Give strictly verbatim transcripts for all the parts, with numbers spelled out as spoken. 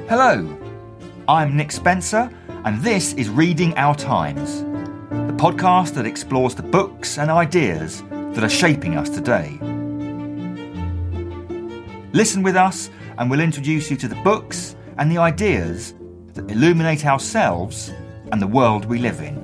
Hello, I'm Nick Spencer, and this is Reading Our Times, the podcast that explores the books and ideas that are shaping us today. Listen with us, and we'll introduce you to the books and the ideas that illuminate ourselves and the world we live in.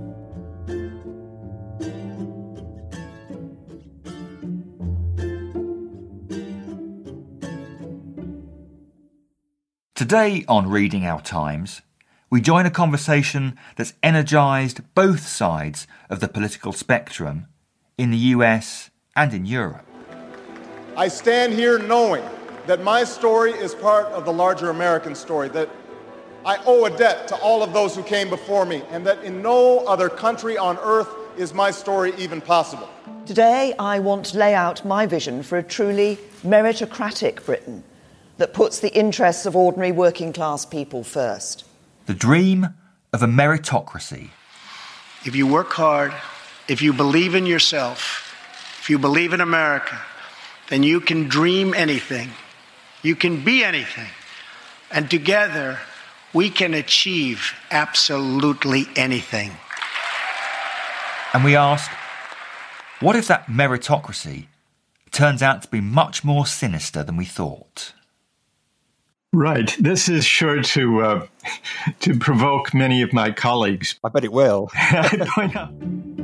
Today on Reading Our Times, we join a conversation that's energised both sides of the political spectrum in the U S and in Europe. I stand here knowing that my story is part of the larger American story, that I owe a debt to all of those who came before me, and that in no other country on earth is my story even possible. Today, I want to lay out my vision for a truly meritocratic Britain that puts the interests of ordinary working-class people first. The dream of a meritocracy. If you work hard, if you believe in yourself, if you believe in America, then you can dream anything. You can be anything. And together, we can achieve absolutely anything. And we ask, what if that meritocracy turns out to be much more sinister than we thought? Right. This is sure to uh, to provoke many of my colleagues. I bet it will. Point out.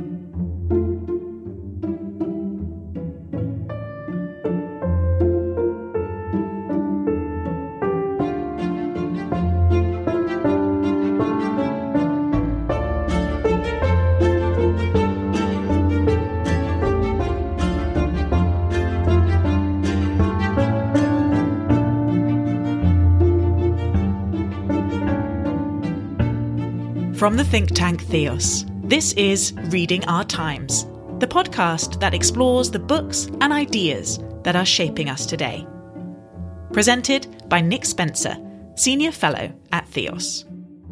From the think tank Theos, this is Reading Our Times, the podcast that explores the books and ideas that are shaping us today. Presented by Nick Spencer, Senior Fellow at Theos.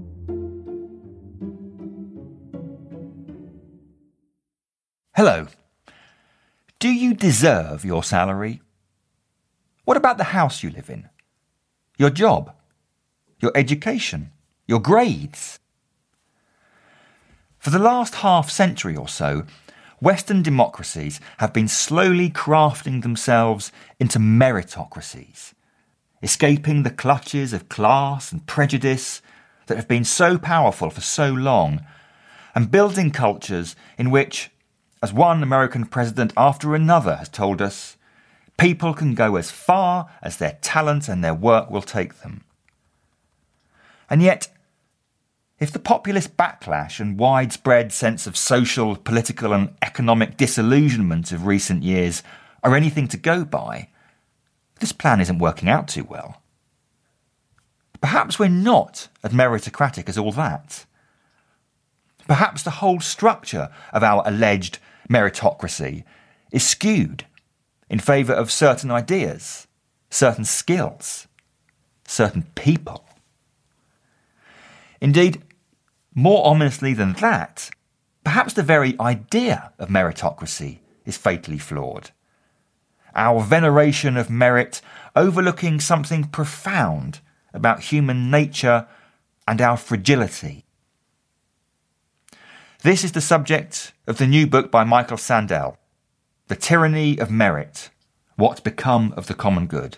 Hello. Do you deserve your salary? What about the house you live in? Your job? Your education? Your grades? For the last half-century or so, Western democracies have been slowly crafting themselves into meritocracies, escaping the clutches of class and prejudice that have been so powerful for so long, and building cultures in which, as one American president after another has told us, people can go as far as their talent and their work will take them. And yet, if the populist backlash and widespread sense of social, political and economic disillusionment of recent years are anything to go by, this plan isn't working out too well. Perhaps we're not as meritocratic as all that. Perhaps the whole structure of our alleged meritocracy is skewed in favour of certain ideas, certain skills, certain people. Indeed, more ominously than that, perhaps the very idea of meritocracy is fatally flawed. Our veneration of merit overlooking something profound about human nature and our fragility. This is the subject of the new book by Michael Sandel, The Tyranny of Merit: What's Become of the Common Good.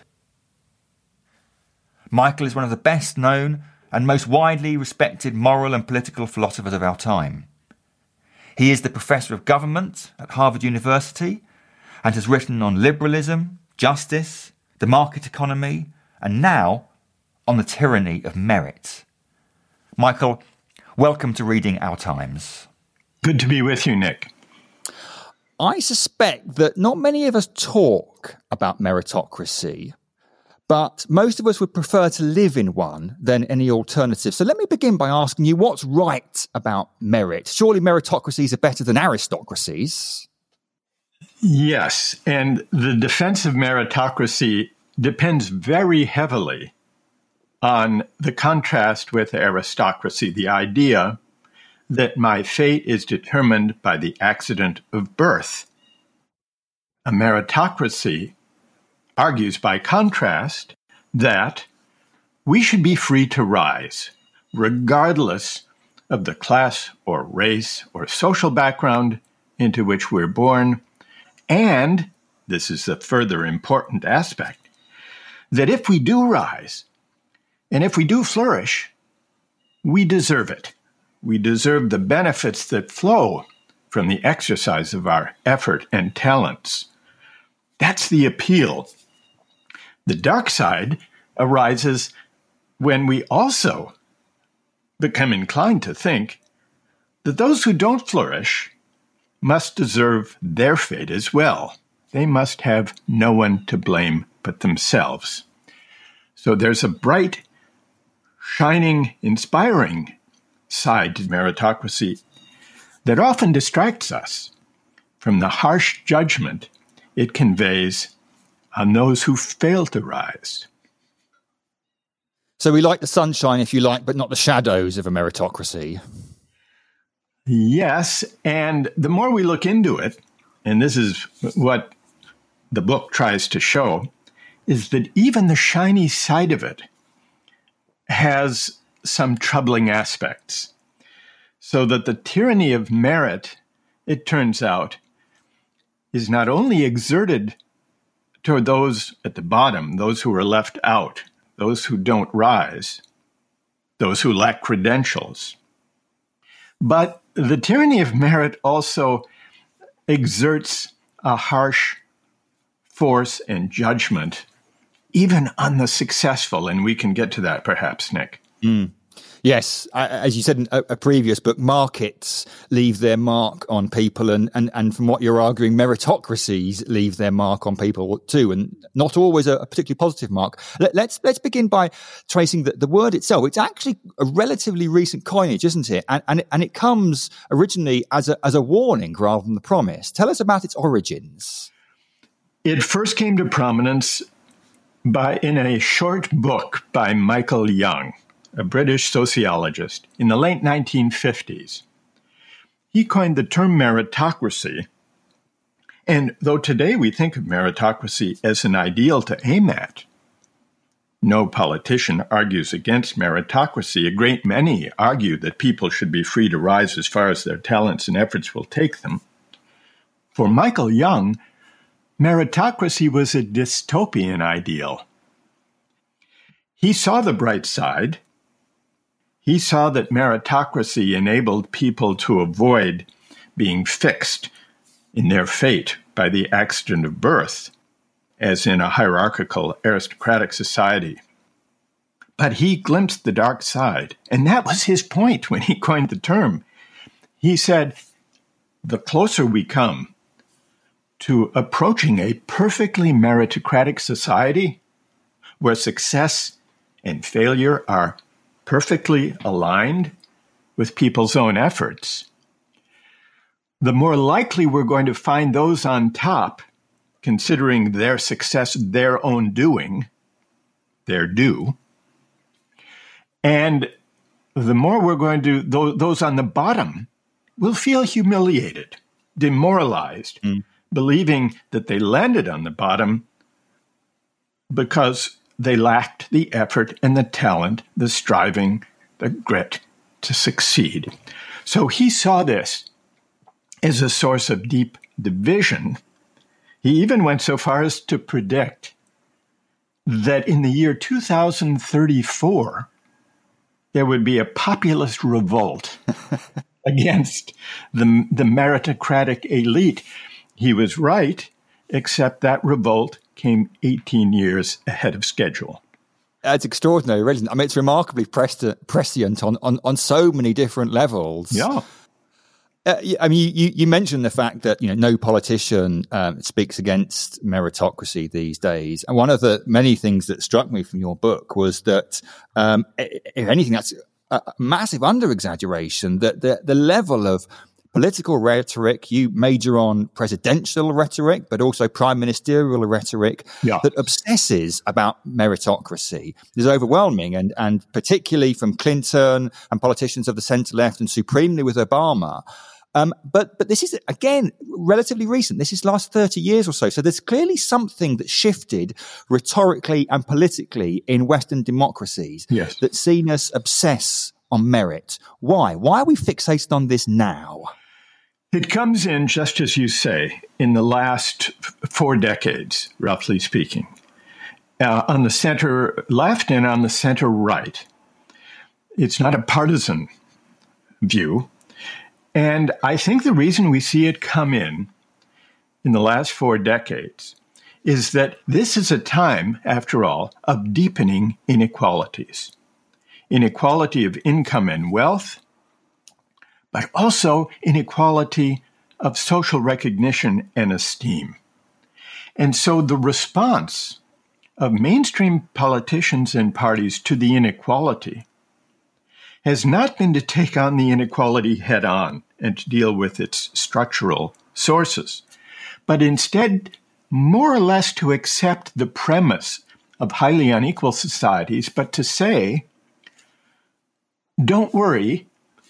Michael is one of the best known and most widely respected moral and political philosophers of our time. He is the Professor of Government at Harvard University and has written on liberalism, justice, the market economy, and now on the tyranny of merit. Michael, welcome to Reading Our Times. Good to be with you, Nick. I suspect that not many of us talk about meritocracy, but most of us would prefer to live in one than any alternative. So let me begin by asking you, what's right about merit? Surely meritocracies are better than aristocracies. Yes, and the defense of meritocracy depends very heavily on the contrast with aristocracy, the idea that my fate is determined by the accident of birth. A meritocracy argues by contrast that we should be free to rise, regardless of the class or race or social background into which we're born. And, this is a further important aspect, that if we do rise, and if we do flourish, we deserve it. We deserve the benefits that flow from the exercise of our effort and talents. That's the appeal. The dark side arises when we also become inclined to think that those who don't flourish must deserve their fate as well. They must have no one to blame but themselves. So there's a bright, shining, inspiring side to meritocracy that often distracts us from the harsh judgment it conveys on those who fail to rise. So we like the sunshine, if you like, but not the shadows of a meritocracy. Yes, and the more we look into it, and this is what the book tries to show, is that even the shiny side of it has some troubling aspects. So that the tyranny of merit, it turns out, is not only exerted toward those at the bottom, those who are left out, those who don't rise, those who lack credentials, but the tyranny of merit also exerts a harsh force and judgment even on the successful, and we can get to that perhaps, Nick. Mm. Yes, as you said in a previous book, markets leave their mark on people, and, and, and from what you're arguing, meritocracies leave their mark on people too, and not always a, a particularly positive mark. Let, let's let's begin by tracing the, the word itself. It's actually a relatively recent coinage, isn't it? And and it, and it comes originally as a as a warning rather than the promise. Tell us about its origins. It first came to prominence by in a short book by Michael Young, a British sociologist, in the late nineteen fifties. He coined the term meritocracy, and though today we think of meritocracy as an ideal to aim at, no politician argues against meritocracy. A great many argue that people should be free to rise as far as their talents and efforts will take them. For Michael Young, meritocracy was a dystopian ideal. He saw the bright side. He saw that meritocracy enabled people to avoid being fixed in their fate by the accident of birth, as in a hierarchical aristocratic society. But he glimpsed the dark side, and that was his point when he coined the term. He said, the closer we come to approaching a perfectly meritocratic society where success and failure are perfectly aligned with people's own efforts, the more likely we're going to find those on top considering their success their own doing, their due, and the more we're going to, those on the bottom will feel humiliated, demoralized, mm. believing that they landed on the bottom because they lacked the effort and the talent, the striving, the grit to succeed. So he saw this as a source of deep division. He even went so far as to predict that in the year two thousand thirty-four, there would be a populist revolt against the, the meritocratic elite. He was right, except that revolt came eighteen years ahead of schedule. That's extraordinary, isn't it? I mean, it's remarkably prescient on, on, on so many different levels. Yeah. Uh, I mean, you, you mentioned the fact that, you know, no politician um, speaks against meritocracy these days. And one of the many things that struck me from your book was that, um, if anything, that's a massive under-exaggeration, that the, the level of political rhetoric, you major on presidential rhetoric, but also prime ministerial rhetoric, yeah. that obsesses about meritocracy is overwhelming. And, and particularly from Clinton and politicians of the centre-left, and supremely with Obama, Um, but but this is, again, relatively recent. This is last thirty years or so. So there's clearly something that shifted rhetorically and politically in Western democracies yes. that's seen us obsess on merit. Why? Why are we fixated on this now? It comes in, just as you say, in the last four decades, roughly speaking, uh, on the center left and on the center right. It's not a partisan view. And I think the reason we see it come in in the last four decades is that this is a time, after all, of deepening inequalities. Inequality of income and wealth, but also inequality of social recognition and esteem. And so the response of mainstream politicians and parties to the inequality has not been to take on the inequality head on and to deal with its structural sources, but instead more or less to accept the premise of highly unequal societies, but to say, don't worry,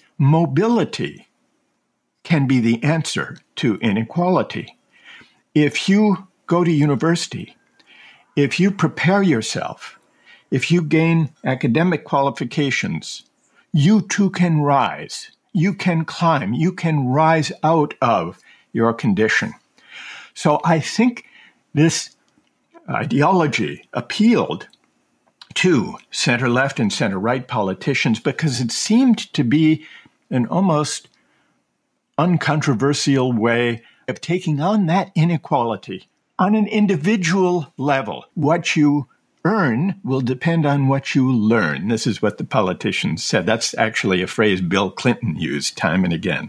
mobility can be the answer to inequality. If you go to university, if you prepare yourself, if you gain academic qualifications, you too can rise. You can climb. You can rise out of your condition. So I think this ideology appealed to center-left and center-right politicians because it seemed to be an almost uncontroversial way of taking on that inequality on an individual level. What you earn will depend on what you learn. This is what the politicians said. That's actually a phrase Bill Clinton used time and again.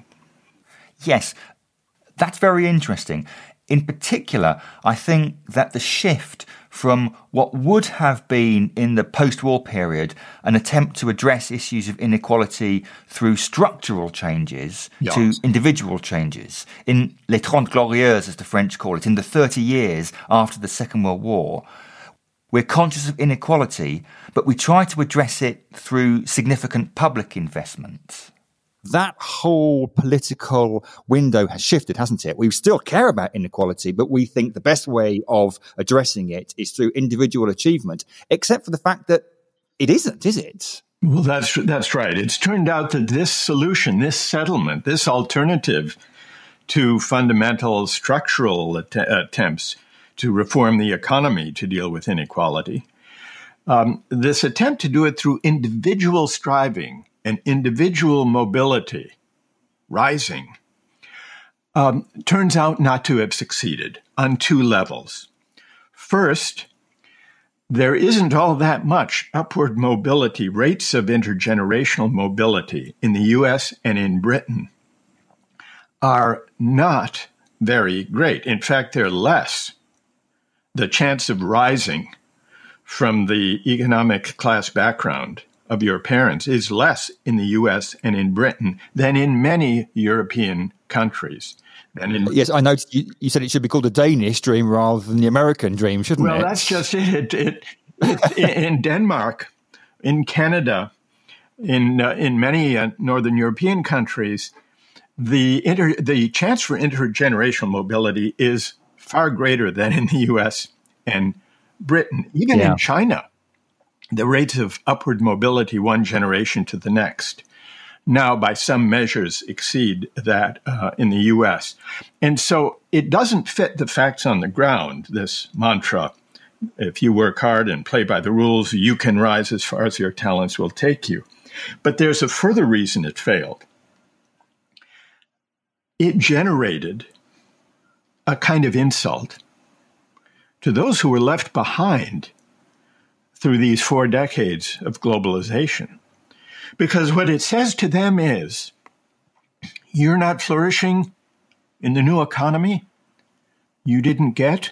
Yes, that's very interesting. In particular, I think that the shift from what would have been in the post-war period an attempt to address issues of inequality through structural changes yes. to individual changes. In Les Trente Glorieuses, as the French call it, in the thirty years after the Second World War, we're conscious of inequality, but we try to address it through significant public investment. That whole political window has shifted, hasn't it? We still care about inequality, but we think the best way of addressing it is through individual achievement, except for the fact that it isn't, is it? Well, that's that's right. It's turned out that this solution, this settlement, this alternative to fundamental structural att- attempts to reform the economy to deal with inequality, um, this attempt to do it through individual striving and individual mobility, rising, um, turns out not to have succeeded on two levels. First, there isn't all that much upward mobility. Rates of intergenerational mobility in the U S and in Britain are not very great. In fact, they're less. The chance of rising from the economic class background of your parents is less in the U S and in Britain than in many European countries. Than in yes, I noticed you, you said it should be called a Danish dream rather than the American dream, shouldn't well, it? Well, that's just it. it, it, it in Denmark, in Canada, in uh, in many uh, Northern European countries, the inter, the chance for intergenerational mobility is far greater than in the U S and Britain. Even yeah. in China, the rates of upward mobility one generation to the next now by some measures exceed that uh, in the U S. And so it doesn't fit the facts on the ground, this mantra, if you work hard and play by the rules, you can rise as far as your talents will take you. But there's a further reason it failed. It generated a kind of insult to those who were left behind through these four decades of globalization. Because what it says to them is, you're not flourishing in the new economy. You didn't get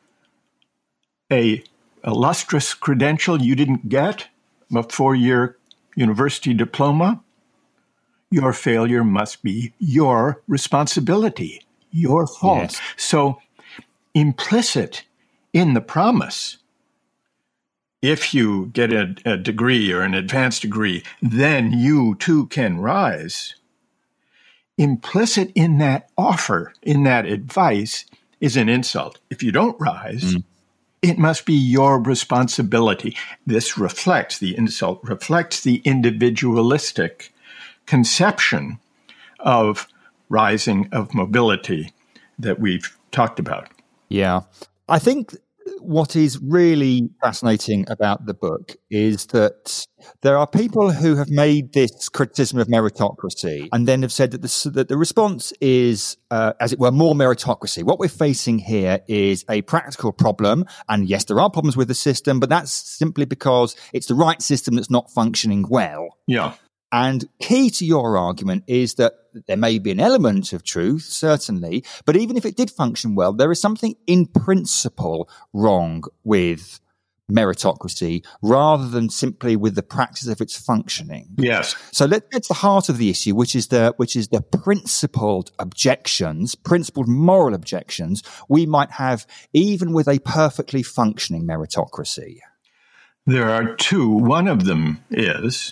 a illustrious credential. You didn't get a four-year university diploma. Your failure must be your responsibility, your fault. Yes. So implicit in the promise, if you get a, a degree or an advanced degree, then you too can rise, implicit in that offer, in that advice, is an insult. If you don't rise, mm. it must be your responsibility. This reflects, the insult reflects the individualistic conception of rising, of mobility that we've talked about. Yeah. I think what is really fascinating about the book is that there are people who have made this criticism of meritocracy and then have said that the, that the response is, uh, as it were, more meritocracy. What we're facing here is a practical problem. And yes, there are problems with the system, but that's simply because it's the right system that's not functioning well. Yeah. And key to your argument is that there may be an element of truth, certainly, but even if it did function well, there is something in principle wrong with meritocracy rather than simply with the practice of its functioning. Yes. So let's get to the heart of the issue, which is the which is the principled objections, principled moral objections we might have even with a perfectly functioning meritocracy. There are two. One of them is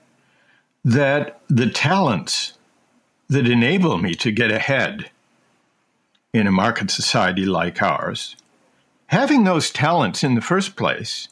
that the talents that enable me to get ahead in a market society like ours, having those talents in the first place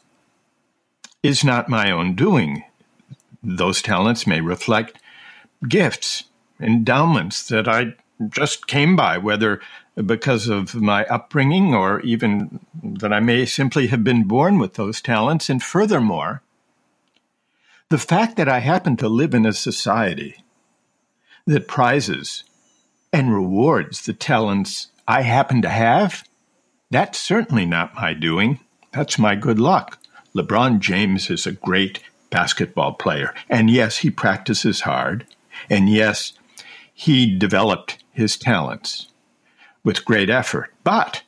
is not my own doing. Those talents may reflect gifts, endowments that I just came by, whether because of my upbringing or even that I may simply have been born with those talents. And furthermore, the fact that I happen to live in a society that prizes and rewards the talents I happen to have, that's certainly not my doing. That's my good luck. LeBron James is a great basketball player. And yes, he practices hard. And yes, he developed his talents with great effort. But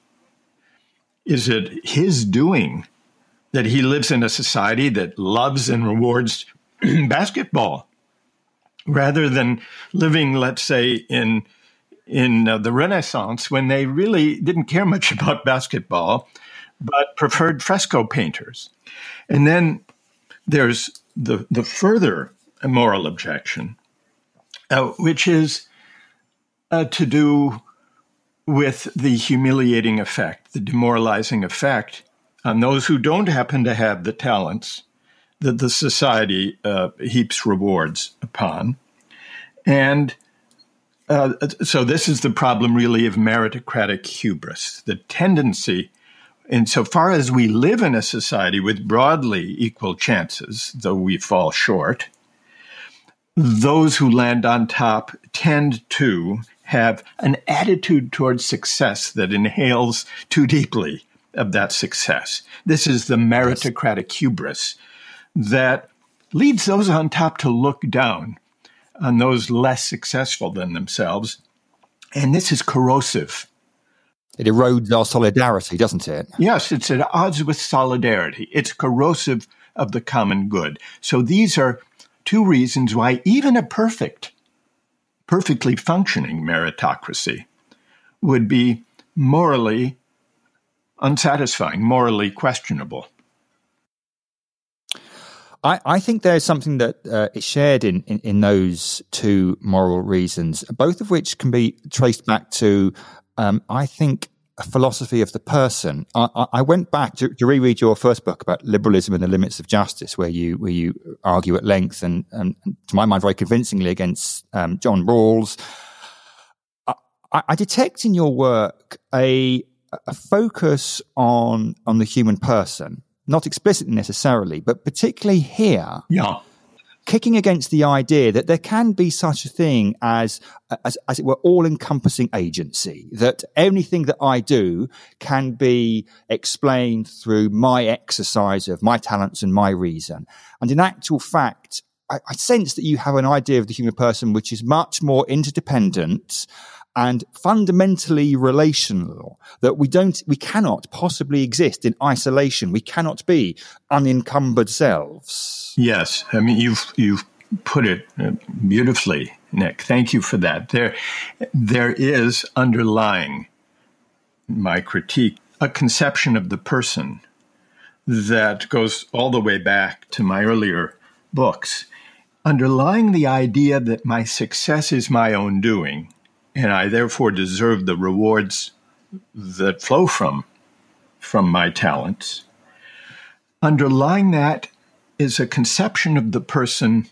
is it his doing that he lives in a society that loves and rewards basketball rather than living, let's say, in in uh, the Renaissance when they really didn't care much about basketball, but preferred fresco painters? And then there's the, the further moral objection, uh, which is uh, to do with the humiliating effect, the demoralizing effect on those who don't happen to have the talents that the society uh, heaps rewards upon. And uh, so this is the problem really of meritocratic hubris, the tendency, insofar as we live in a society with broadly equal chances, though we fall short, those who land on top tend to have an attitude towards success that inhales too deeply of that success. This is the meritocratic hubris that leads those on top to look down on those less successful than themselves. And this is corrosive. It erodes our solidarity, doesn't it? Yes, it's at odds with solidarity. It's corrosive of the common good. So these are two reasons why even a perfect, perfectly functioning meritocracy would be morally unsatisfying, morally questionable. I, I think there's something that uh, is shared in, in, in those two moral reasons, both of which can be traced back to, um, I think, a philosophy of the person. I, I went back to, to reread your first book about liberalism and the limits of justice, where you where you argue at length and, and to my mind, very convincingly against um, John Rawls. I, I detect in your work a a focus on on the human person. Not explicitly necessarily, but particularly here, yeah. kicking against the idea that there can be such a thing as, as, as it were, all-encompassing agency, that anything that I do can be explained through my exercise of my talents and my reason. And in actual fact, I, I sense that you have an idea of the human person which is much more interdependent and fundamentally relational, that we don't, we cannot possibly exist in isolation. We cannot be unencumbered selves. Yes. I mean, you've, you've put it beautifully, Nick. Thank you for that. There, there is underlying my critique a conception of the person that goes all the way back to my earlier books underlying the idea that my success is my own doing, and I therefore deserve the rewards that flow from, from my talents, underlying that is a conception of the person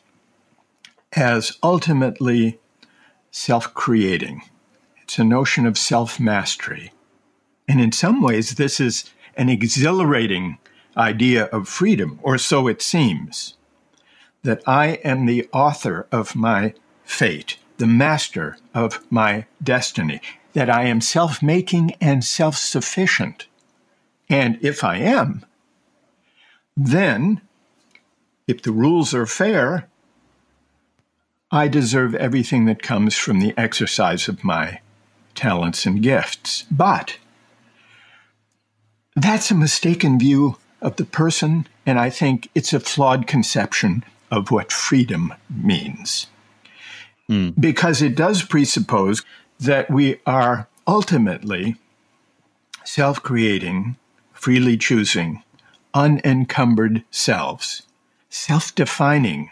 as ultimately self-creating. It's a notion of self-mastery. And in some ways, this is an exhilarating idea of freedom, or so it seems, that I am the author of my fate, the master of my destiny, that I am self-making and self-sufficient. And if I am, then, if the rules are fair, I deserve everything that comes from the exercise of my talents and gifts. But that's a mistaken view of the person, and I think it's a flawed conception of what freedom means. Mm. Because it does presuppose that we are ultimately self-creating, freely choosing, unencumbered selves, self-defining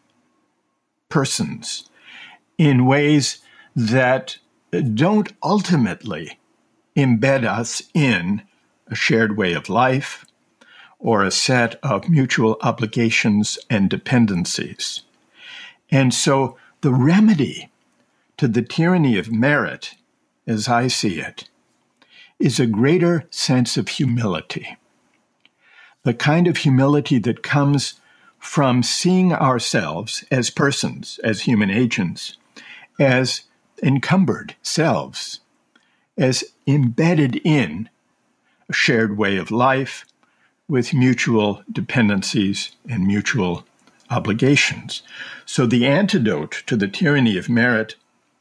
persons in ways that don't ultimately embed us in a shared way of life or a set of mutual obligations and dependencies. And so the remedy to the tyranny of merit, as I see it, is a greater sense of humility. The kind of humility that comes from seeing ourselves as persons, as human agents, as encumbered selves, as embedded in a shared way of life with mutual dependencies and mutual obligations. So the antidote to the tyranny of merit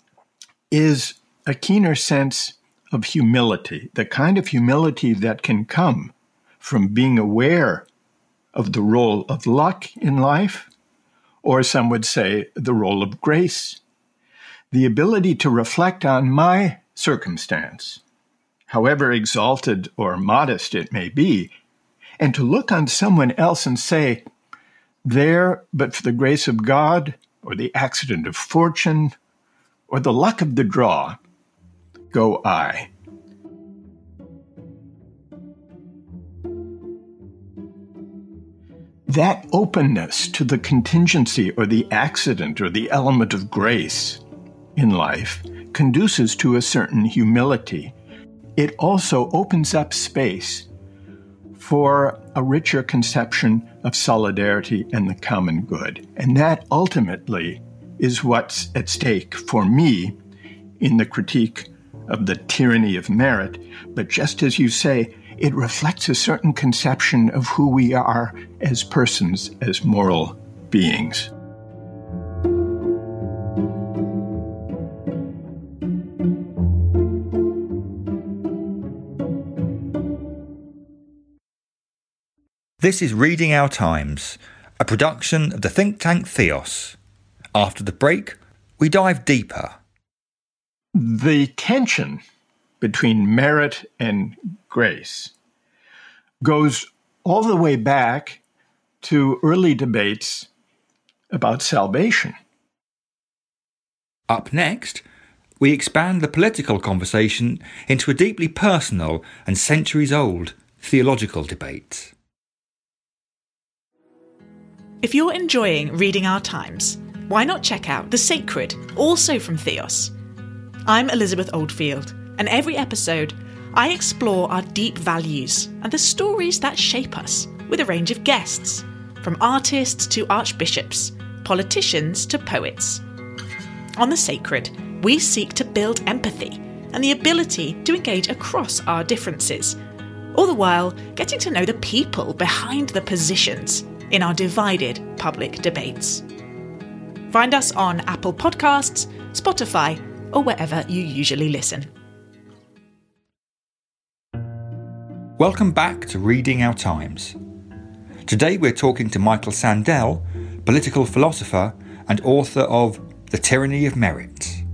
is a keener sense of humility, the kind of humility that can come from being aware of the role of luck in life, or some would say the role of grace, the ability to reflect on my circumstance, however exalted or modest it may be, and to look on someone else and say, there, but for the grace of God, or the accident of fortune, or the luck of the draw, go I. That openness to the contingency or the accident or the element of grace in life conduces to a certain humility. It also opens up space for a richer conception of solidarity and the common good. And that ultimately is what's at stake for me in the critique of the tyranny of merit. But just as you say, it reflects a certain conception of who we are as persons, as moral beings. This is Reading Our Times, a production of the think tank Theos. After the break, we dive deeper. The tension between merit and grace goes all the way back to early debates about salvation. Up next, we expand the political conversation into a deeply personal and centuries-old theological debate. If you're enjoying Reading Our Times, why not check out The Sacred, also from Theos? I'm Elizabeth Oldfield, and every episode I explore our deep values and the stories that shape us with a range of guests, from artists to archbishops, politicians to poets. On The Sacred, we seek to build empathy and the ability to engage across our differences, all the while getting to know the people behind the positions in our divided public debates. Find us on Apple Podcasts, Spotify, or wherever you usually listen. Welcome back to Reading Our Times. Today we're talking to Michael Sandel, political philosopher and author of The Tyranny of Merit.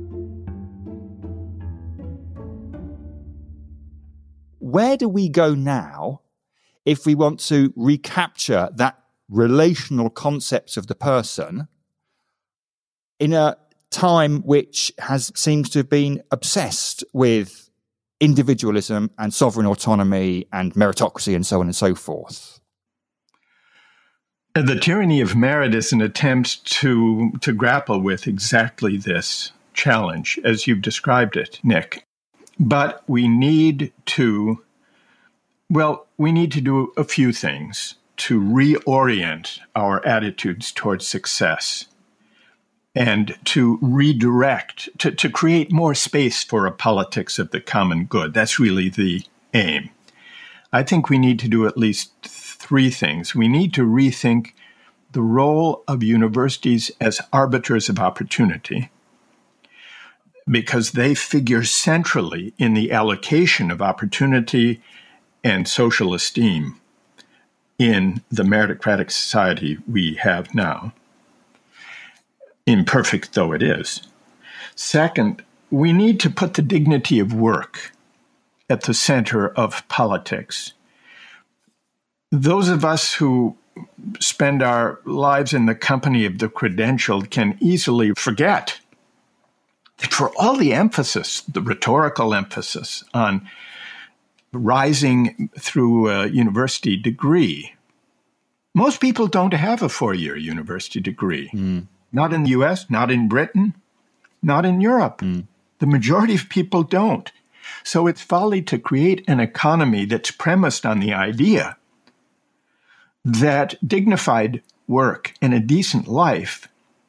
Where do we go now if we want to recapture that relational concept of the person in a time which has seems to have been obsessed with individualism and sovereign autonomy and meritocracy and so on and so forth. The tyranny of merit is an attempt to to grapple with exactly this challenge, as you've described it, Nick. But we need to, well, we need to do a few things to reorient our attitudes towards success and to redirect, to, to create more space for a politics of the common good. That's really the aim. I think we need to do at least three things. We need to rethink the role of universities as arbiters of opportunity, because they figure centrally in the allocation of opportunity and social esteem in the meritocratic society we have now, imperfect though it is. Second, we need to put the dignity of work at the center of politics. Those of us who spend our lives in the company of the credentialed can easily forget that for all the emphasis, the rhetorical emphasis on rising through a university degree, most people don't have a four-year university degree. Mm. Not in the U S, not in Britain, not in Europe. Mm. The majority of people don't. So it's folly to create an economy that's premised on the idea that dignified work and a decent life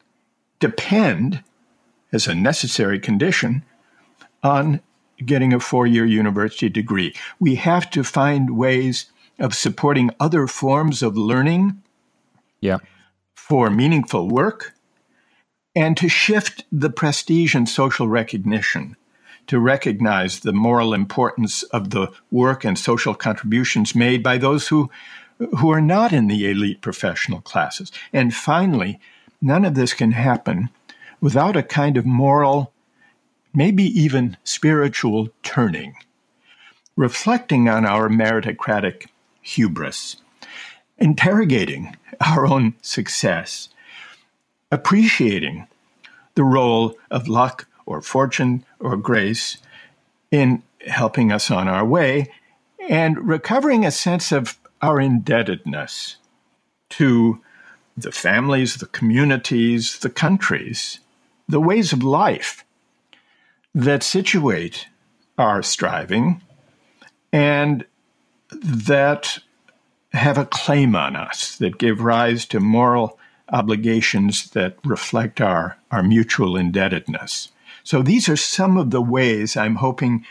depend, as a necessary condition, on getting a four-year university degree. We have to find ways of supporting other forms of learning yeah. for meaningful work, and to shift the prestige and social recognition to recognize the moral importance of the work and social contributions made by those who who are not in the elite professional classes. And finally, none of this can happen without a kind of moral, maybe even spiritual turning, reflecting on our meritocratic hubris, interrogating our own success, appreciating the role of luck or fortune or grace in helping us on our way, and recovering a sense of our indebtedness to the families, the communities, the countries, the ways of life that situate our striving and that have a claim on us, that give rise to moral obligations that reflect our, our mutual indebtedness. So these are some of the ways I'm hoping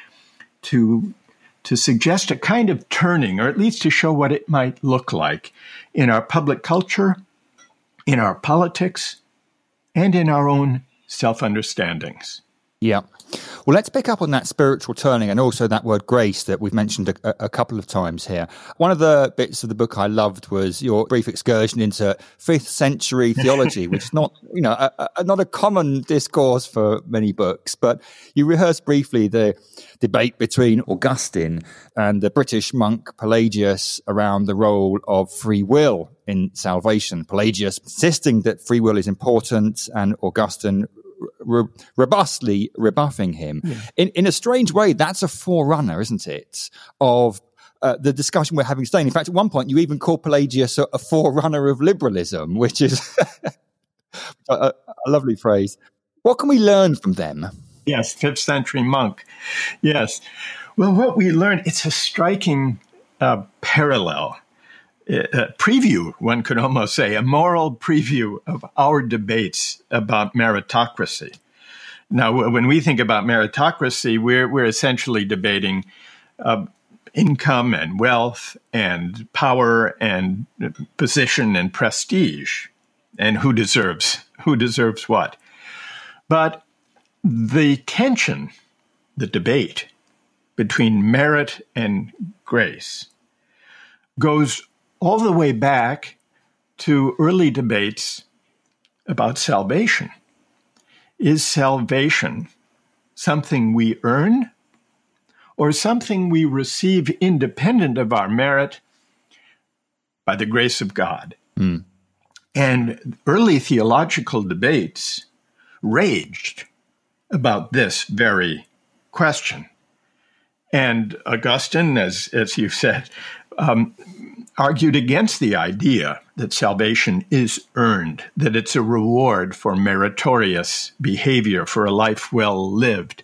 to to suggest a kind of turning, or at least to show what it might look like in our public culture, in our politics, and in our own self-understandings. Yeah. Well, let's pick up on that spiritual turning and also that word grace that we've mentioned a, a couple of times here. One of the bits of the book I loved was your brief excursion into fifth century theology, which is not, you know, a, a, not a common discourse for many books, but you rehearsed briefly the debate between Augustine and the British monk Pelagius around the role of free will in salvation. Pelagius insisting that free will is important, and Augustine Re- robustly rebuffing him. Yeah. In in a strange way, that's a forerunner, isn't it, of uh, the discussion we're having today. In fact, at one point, you even call Pelagius a, a forerunner of liberalism, which is a, a lovely phrase. What can we learn from them? Yes, fifth century monk. Yes. Well, what we learn, it's a striking uh, parallel. A preview, one could almost say, a moral preview of our debates about meritocracy. Now, when we think about meritocracy, we're we're essentially debating uh, income and wealth and power and position and prestige, and who deserves who deserves what. But the tension, the debate between merit and grace goes all the way back to early debates about salvation. Is salvation something we earn or something we receive independent of our merit by the grace of God? Mm. And early theological debates raged about this very question. And Augustine, as, as you've said, um, argued against the idea that salvation is earned, that it's a reward for meritorious behavior, for a life well lived.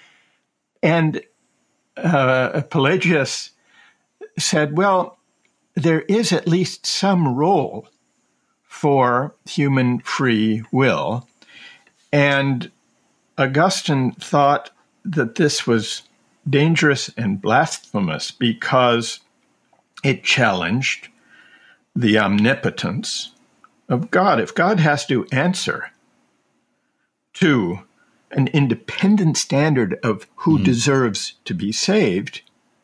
And uh, Pelagius said, well, there is at least some role for human free will. And Augustine thought that this was dangerous and blasphemous because it challenged the omnipotence of God. If God has to answer to an independent standard of who mm. deserves to be saved,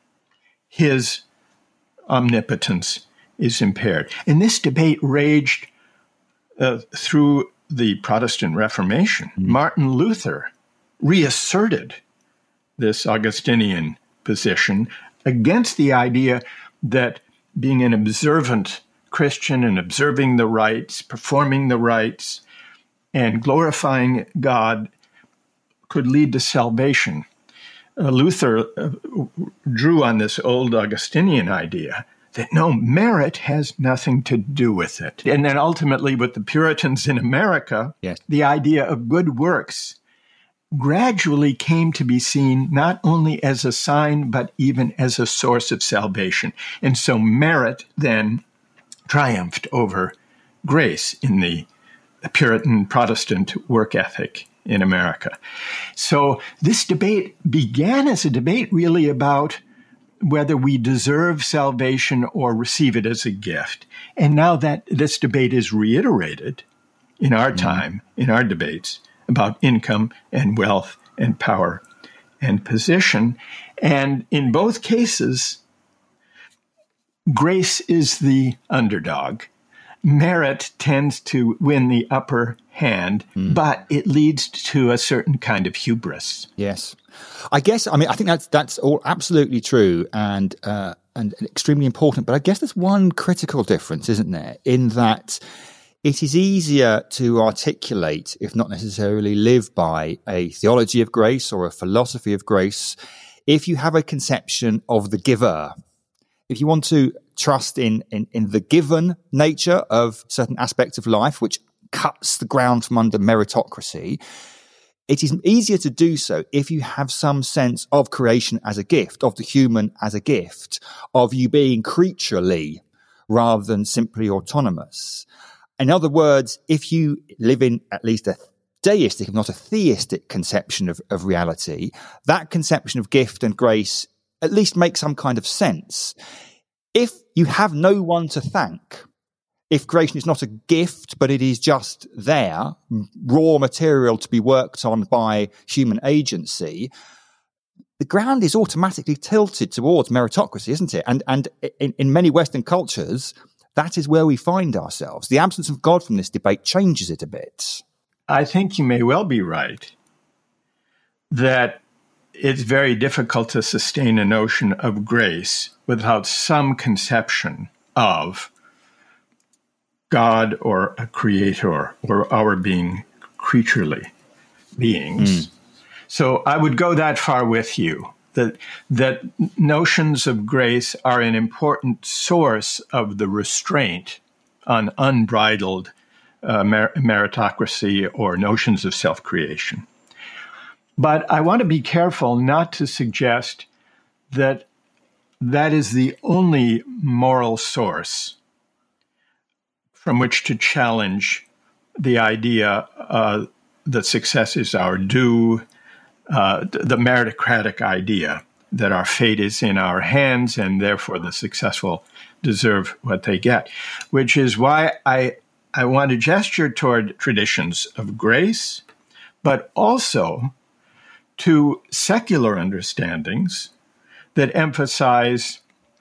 his omnipotence is impaired. And this debate raged uh, through the Protestant Reformation. Mm. Martin Luther reasserted this Augustinian position against the idea that being an observant Christian and observing the rites, performing the rites, and glorifying God could lead to salvation. Uh, Luther uh, drew on this old Augustinian idea that no, merit has nothing to do with it. And then ultimately with the Puritans in America, yes. the idea of good works gradually came to be seen not only as a sign, but even as a source of salvation. And so merit then triumphed over grace in the Puritan Protestant work ethic in America. So this debate began as a debate really about whether we deserve salvation or receive it as a gift. And now that this debate is reiterated in our time, in our debates, about income and wealth and power and position. And in both cases, grace is the underdog. Merit tends to win the upper hand, mm. but it leads to a certain kind of hubris. Yes. I guess, I mean, I think that's that's all absolutely true and uh, and extremely important. But I guess there's one critical difference, isn't there, in that it is easier to articulate, if not necessarily live by, a theology of grace or a philosophy of grace if you have a conception of the giver. If you want to trust in, in, in the given nature of certain aspects of life, which cuts the ground from under meritocracy, it is easier to do so if you have some sense of creation as a gift, of the human as a gift, of you being creaturely rather than simply autonomous. In other words, if you live in at least a deistic, if not a theistic conception of, of reality, that conception of gift and grace at least makes some kind of sense. If you have no one to thank, if creation is not a gift, but it is just there, raw material to be worked on by human agency, the ground is automatically tilted towards meritocracy, isn't it? And, and in, in many Western cultures, that is where we find ourselves. The absence of God from this debate changes it a bit. I think you may well be right that it's very difficult to sustain a notion of grace without some conception of God or a creator or our being creaturely beings. Mm. So I would go that far with you. That that notions of grace are an important source of the restraint on unbridled uh, mer- meritocracy or notions of self-creation. But I want to be careful not to suggest that that is the only moral source from which to challenge the idea uh, that success is our due, Uh, the meritocratic idea that our fate is in our hands and therefore the successful deserve what they get, which is why I, I want to gesture toward traditions of grace, but also to secular understandings that emphasize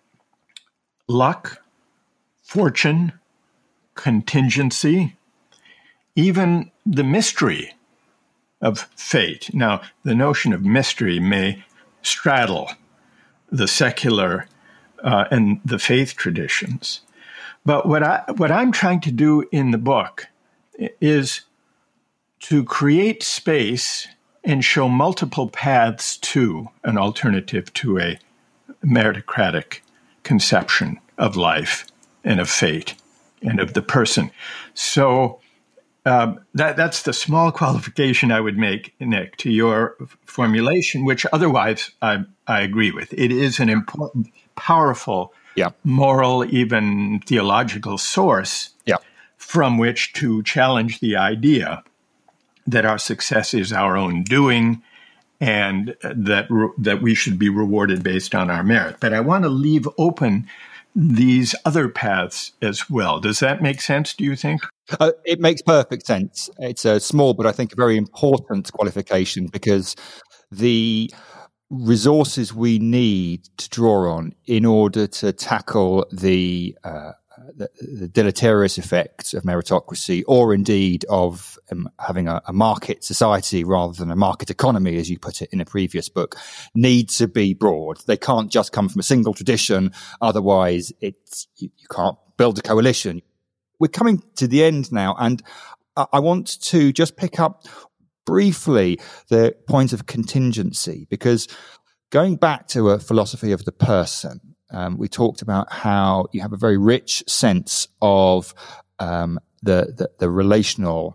luck, fortune, contingency, even the mystery of fate. Now, the notion of mystery may straddle the secular uh, and the faith traditions. But what I what I'm trying to do in the book is to create space and show multiple paths to an alternative to a meritocratic conception of life and of fate and of the person. So uh, that that's the small qualification I would make, Nick, to your formulation, which otherwise I, I agree with. It is an important, powerful, yeah. moral, even theological source yeah. from which to challenge the idea that our success is our own doing and that re- that we should be rewarded based on our merit. But I want to leave open these other paths as well. Does that make sense, do you think? Uh, it makes perfect sense. It's a small, but I think a very important qualification, because the resources we need to draw on in order to tackle the uh, The, the deleterious effects of meritocracy, or indeed of um, having a, a market society rather than a market economy, as you put it in a previous book, need to be broad. They can't just come from a single tradition. Otherwise, it's you, you can't build a coalition. We're coming to the end now, and I, I want to just pick up briefly the point of contingency, because going back to a philosophy of the person, Um, we talked about how you have a very rich sense of um, the, the the relational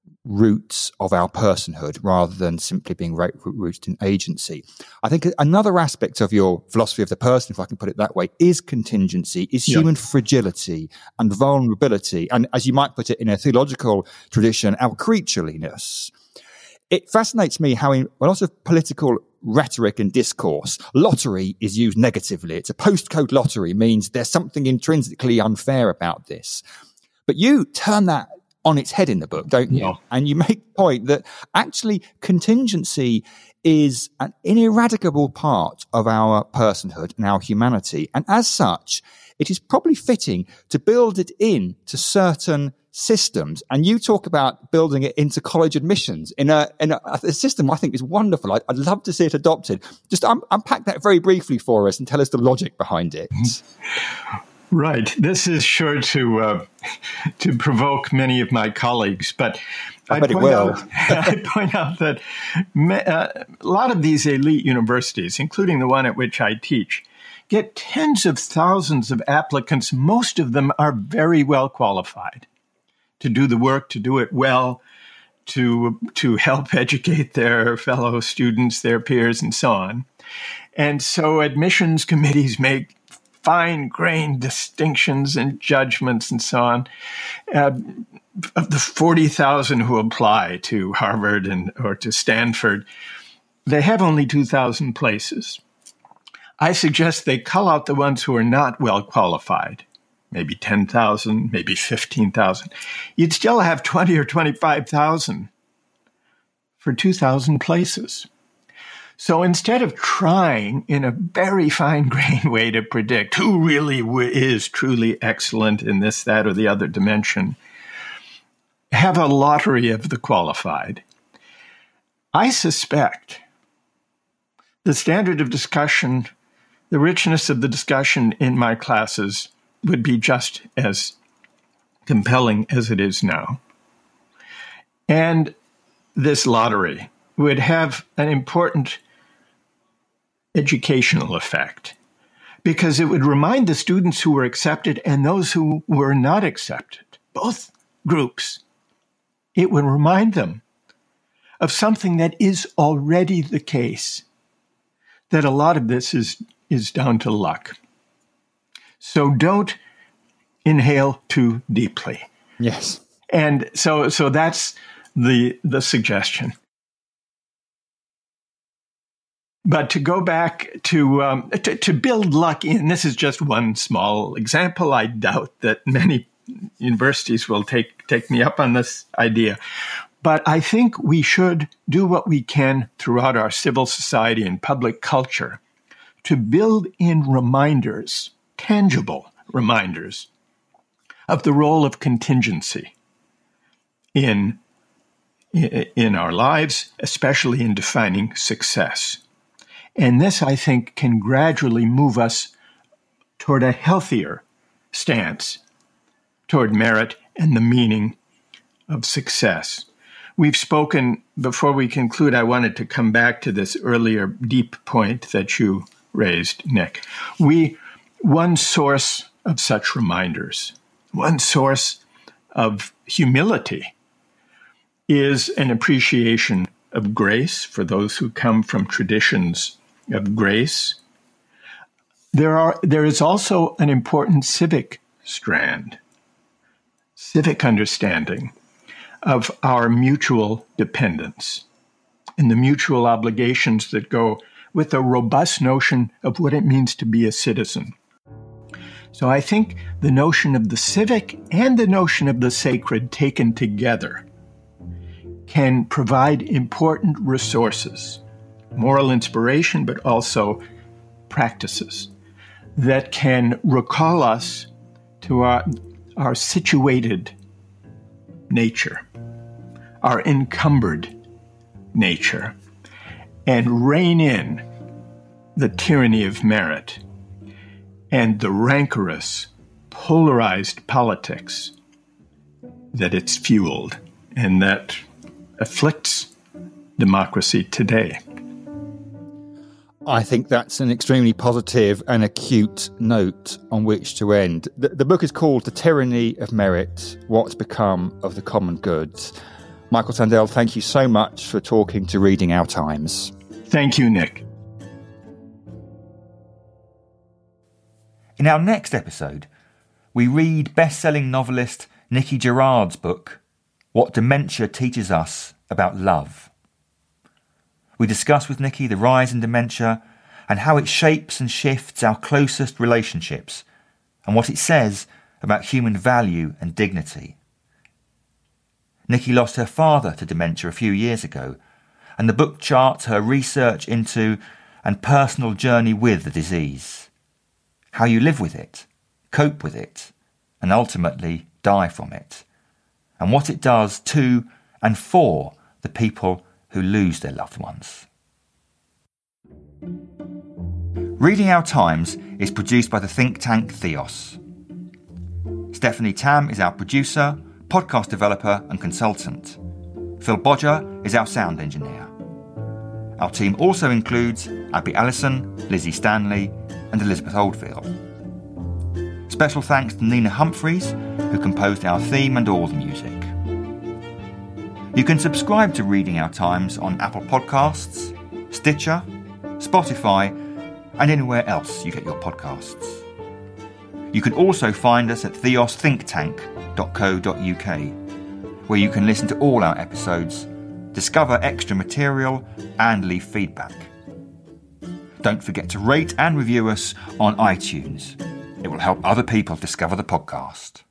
roots of our personhood rather than simply being rooted in agency. I think another aspect of your philosophy of the person, if I can put it that way, is contingency, is yeah. human fragility and vulnerability. And as you might put it in a theological tradition, our creatureliness. It fascinates me how in a lot of political rhetoric and discourse, lottery is used negatively. It's a postcode lottery, means there's something intrinsically unfair about this. But you turn that on its head in the book, don't you? No. And you make the point that actually contingency is an ineradicable part of our personhood and our humanity. And as such, it is probably fitting to build it in to certain systems. And you talk about building it into college admissions in a, in a, a system I think is wonderful. I'd, I'd love to see it adopted. Just un- unpack that very briefly for us and tell us the logic behind it. Right. This is sure to uh, to provoke many of my colleagues, but I, I bet point it will. out, I point out that me, uh, a lot of these elite universities, including the one at which I teach, get tens of thousands of applicants. Most of them are very well qualified to do the work, to do it well, to to help educate their fellow students, their peers, and so on. And so admissions committees make fine-grained distinctions and judgments and so on. Uh, of the forty thousand who apply to Harvard and or to Stanford, they have only two thousand places. I suggest they cull out the ones who are not well qualified, maybe ten thousand, maybe fifteen thousand. You'd still have twenty or twenty-five thousand for two thousand places. So instead of trying in a very fine-grained way to predict who really w- is truly excellent in this, that, or the other dimension, have a lottery of the qualified. I suspect the standard of discussion, the richness of the discussion in my classes would be just as compelling as it is now. And this lottery would have an important educational effect, because it would remind the students who were accepted and those who were not accepted, both groups, it would remind them of something that is already the case, that a lot of this is, is down to luck. So don't inhale too deeply. Yes. And so so that's the the suggestion. But to go back to, um, to to build luck in, this is just one small example. I doubt that many universities will take take me up on this idea. But I think we should do what we can throughout our civil society and public culture to build in reminders, tangible reminders, of the role of contingency in, in our lives, especially in defining success. And this, I think, can gradually move us toward a healthier stance toward merit and the meaning of success. we've spoken, before we conclude, I wanted to come back to this earlier deep point that you raised, Nick. We, one source of such reminders, one source of humility is an appreciation of grace for those who come from traditions of grace. There are, there is also an important civic strand, civic understanding of our mutual dependence and the mutual obligations that go with a robust notion of what it means to be a citizen. So I think the notion of the civic and the notion of the sacred taken together can provide important resources, moral inspiration, but also practices that can recall us to our, our situated nature, our encumbered nature, and rein in the tyranny of merit and the rancorous, polarized politics that it's fueled and that afflicts democracy today. I think that's an extremely positive and acute note on which to end. The, the book is called The Tyranny of Merit, What's Become of the Common Good. Michael Sandel, thank you so much for talking to Reading Our Times. Thank you, Nick. In our next episode, we read best-selling novelist Nikki Gerard's book, What Dementia Teaches Us About Love. We discuss with Nikki the rise in dementia and how it shapes and shifts our closest relationships and what it says about human value and dignity. Nikki lost her father to dementia a few years ago, and the book charts her research into and personal journey with the disease, how you live with it, cope with it, and ultimately die from it, and what it does to and for the people who lose their loved ones. Reading Our Times is produced by the think tank Theos. Stephanie Tam is our producer, podcast developer and consultant. Phil Bodger is our sound engineer. Our team also includes Abby Allison, Lizzie Stanley and Elizabeth Oldfield. Special thanks to Nina Humphreys, who composed our theme and all the music. You can subscribe to Reading Our Times on Apple Podcasts, Stitcher, Spotify, and anywhere else you get your podcasts. You can also find us at theos think tank dot co dot uk, where you can listen to all our episodes, discover extra material, and leave feedback. Don't forget to rate and review us on iTunes. It will help other people discover the podcast.